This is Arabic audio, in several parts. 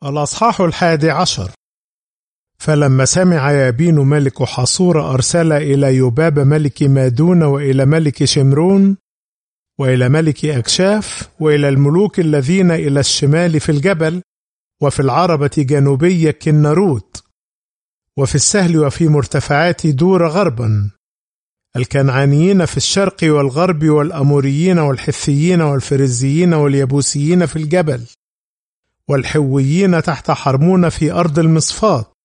الأصحاح 11. فلما سمع يابين ملك حصور أرسل إلى يوباب ملك مادون وإلى ملك شمرون وإلى ملك أكشاف وإلى الملوك الذين إلى الشمال في الجبل وفي العربة جنوبي كناروت وفي السهل وفي مرتفعات دور غربا، الكنعانيين في الشرق والغرب والأموريين والحثيين والفرزيين واليبوسيين في الجبل والحويين تحت حرمون في أرض المصفات.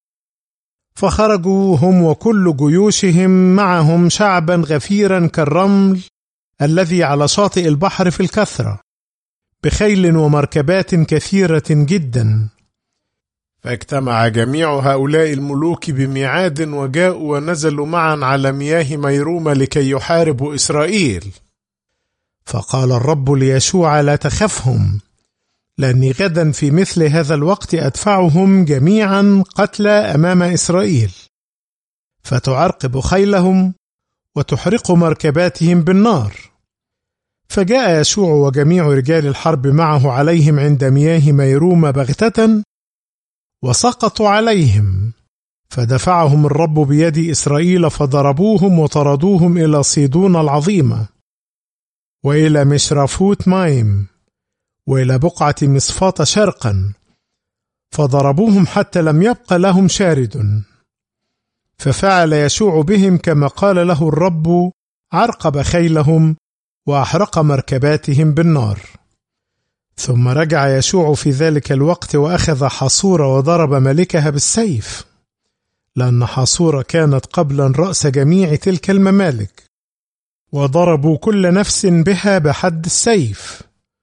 فخرجوا هم وكل جيوشهم معهم شعبا غفيرا كالرمل الذي على شاطئ البحر في الكثرة، بخيل ومركبات كثيرة جدا. فاجتمع جميع هؤلاء الملوك بميعاد وجاءوا ونزلوا معا على مياه ميروم لكي يحاربوا إسرائيل. فقال الرب ليشوع: لا تخفهم، لأني غدا في مثل هذا الوقت أدفعهم جميعا قتلى أمام إسرائيل، فتعرقب خيلهم وتحرق مركباتهم بالنار. فجاء يشوع وجميع رجال الحرب معه عليهم عند مياه ميروم بغتة وسقطوا عليهم، فدفعهم الرب بيد إسرائيل فضربوهم وطردوهم إلى صيدون العظيمة وإلى مشرفوت مايم وإلى بقعة مصفاة شرقا، فضربوهم حتى لم يبق لهم شارد. ففعل يشوع بهم كما قال له الرب، عرقب خيلهم وأحرق مركباتهم بالنار. ثم رجع يشوع في ذلك الوقت وأخذ حصور وضرب ملكها بالسيف، لأن حصور كانت قبلا رأس جميع تلك الممالك، وضربوا كل نفس بها بحد السيف،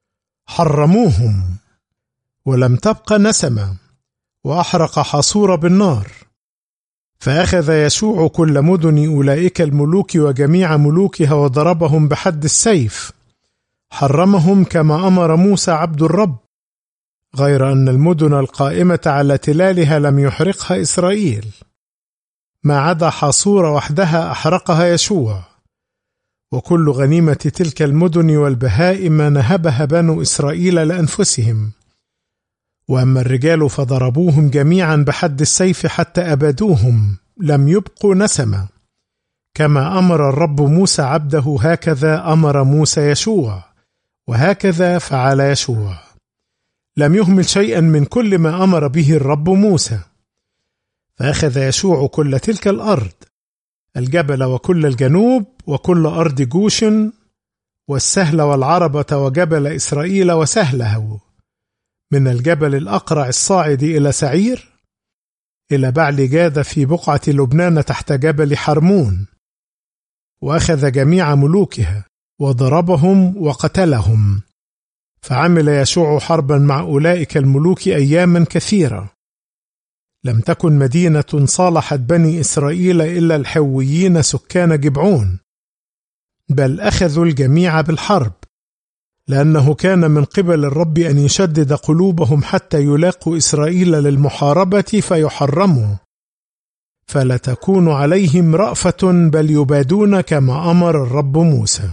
حرموهم ولم تبق نسمة، وأحرق حصور بالنار. فأخذ يشوع كل مدن أولئك الملوك وجميع ملوكها وضربهم بحد السيف، حرمهم كما أمر موسى عبد الرب، غير أن المدن القائمة على تلالها لم يحرقها إسرائيل، ما عدا حصور وحدها أحرقها يشوع، وكل غنيمة تلك المدن والبهائم نهبها بنو إسرائيل لأنفسهم. وأما الرجال فضربوهم جميعا بحد السيف حتى أبدوهم، لم يبقوا نسمة، كما أمر الرب موسى عبده، هكذا أمر موسى يشوع، وهكذا فعل يشوع، لم يهمل شيئا من كل ما أمر به الرب موسى. فأخذ يشوع كل تلك الأرض، الجبل وكل الجنوب وكل أرض جوشن والسهل والعربة وجبل إسرائيل وسهله، من الجبل الأقرع الصاعد إلى سعير إلى بعل جاد في بقعة لبنان تحت جبل حرمون، وأخذ جميع ملوكها وضربهم وقتلهم. فعمل يشوع حربا مع أولئك الملوك أياما كثيرة. لم تكن مدينة صالحت بني إسرائيل إلا الحويين سكان جبعون، بل أخذوا الجميع بالحرب، لأنه كان من قبل الرب أن يشدد قلوبهم حتى يلاقوا إسرائيل للمحاربة فيحرموا، فلا تكون عليهم رأفة، بل يبادون كما أمر الرب موسى.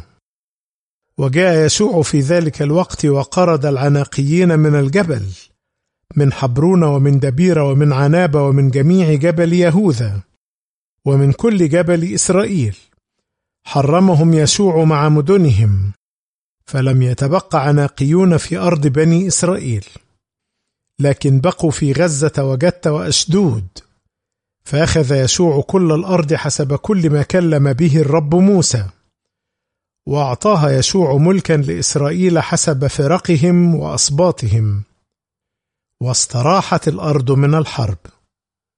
وجاء يشوع في ذلك الوقت وقرد العناقيين من الجبل، من حبرون ومن دبير ومن عناب ومن جميع جبل يهوذا ومن كل جبل إسرائيل، حرمهم يشوع مع مدنهم، فلم يتبق عناقيون في أرض بني إسرائيل، لكن بقوا في غزة وجت وأشدود. فأخذ يشوع كل الأرض حسب كل ما كلم به الرب موسى، وأعطاها يشوع ملكا لإسرائيل حسب فرقهم وأسباطهم، واستراحت الأرض من الحرب.